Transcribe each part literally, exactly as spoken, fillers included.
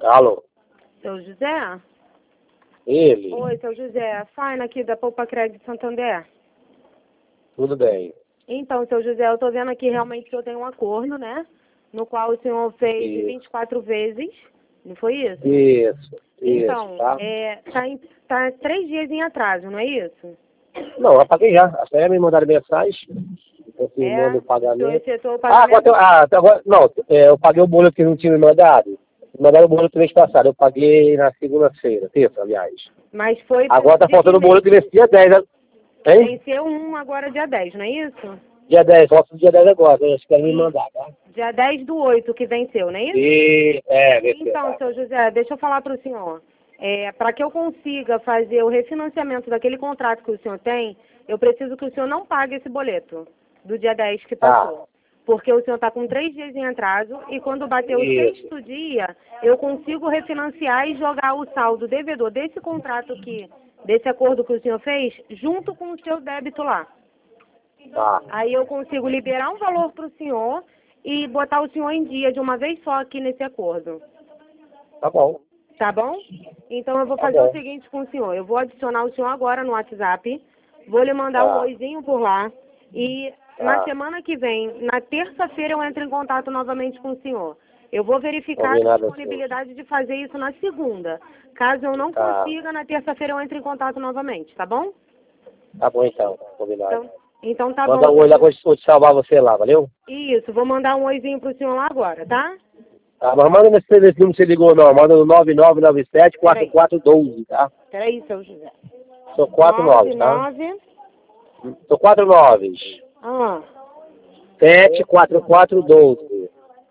Alô? Seu José? Ele? Oi, seu José. Faina aqui da Poupa Crédito Santander. Tudo bem. Então, seu José, eu tô vendo aqui realmente que eu tenho um acordo, né? No qual o senhor fez de Isso. vinte e quatro vezes. Não foi isso? Isso, Então, isso, tá? é, tá, em, tá três dias em atraso, não é isso? Não, eu paguei já. A senhora me mandaram mensagem, confirmando É, o o senhor pagamento. efetuou o Ah, agora, pagamento? tem- ah, até agora, não, é, eu paguei o boleto que não tinha me mandado. Me mandaram o boleto mês passado, eu paguei na segunda-feira, terça, aliás. Mas foi Agora tá de que faltando o boleto mês? desse dia dez, né? Hein? Venceu um agora dia dez, não é isso? Dia dez, falta o dia dez agora, né? Acho que querem me E mandar, tá? dia dez do oito que venceu, não é isso? E, é, venceu, Então, tá? seu José, deixa eu falar para o senhor. É, para que eu consiga fazer o refinanciamento daquele contrato que o senhor tem, eu preciso que o senhor não pague esse boleto do dia dez que Tá. passou. Porque o senhor está com três dias em atraso e quando bater o Isso. sexto dia, eu consigo refinanciar e jogar o saldo devedor desse contrato que, desse acordo que o senhor fez, junto com o seu débito lá. Tá. Aí eu consigo liberar um valor para o senhor e botar o senhor em dia de uma vez só aqui nesse acordo. Tá bom. Tá bom? Então eu vou Tá fazer o bom. seguinte com o senhor. Eu vou adicionar o senhor agora no WhatsApp, vou lhe mandar um Tá. oizinho por lá e na Tá. semana que vem, na terça-feira, eu entro em contato novamente com o senhor. Eu vou verificar a Combinado assim. disponibilidade de fazer isso na segunda. Caso eu não Tá. consiga, na terça-feira eu entro em contato novamente, tá bom? Tá bom então, combinado. Então, então tá Manda bom. um seu oi lá José. que eu vou te salvar você lá, valeu? Isso, vou mandar um oizinho pro senhor lá agora, tá? Tá, mas manda nesse, nesse número que você ligou não, manda no nove nove nove sete quatro Peraí, quatro um dois, tá? peraí, seu José. São quatro Nove, noves, tá? nove. São quatro noves. Ah, Sete quatro quatro doze.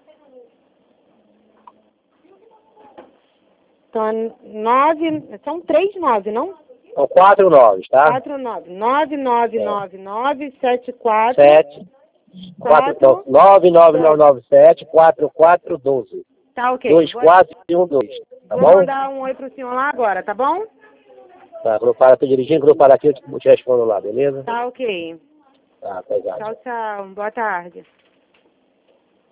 então, nove, são três nove, não? São quatro noves, tá? Quatro nove. Nove, nove, É. nove, nove, sete, quatro, Sete. Quatro, quatro, nove nove nove nove sete quatro quatro doze. tá ok. Dois Vou, quatro e um dois. Tá vou bom? mandar um oi pro senhor lá agora, tá bom? Tá, quando eu parar, tô dirigindo, quando eu parar aqui, eu te, eu te respondo lá, beleza? Tá ok. Tá, até já. Tchau, tchau. Boa tarde.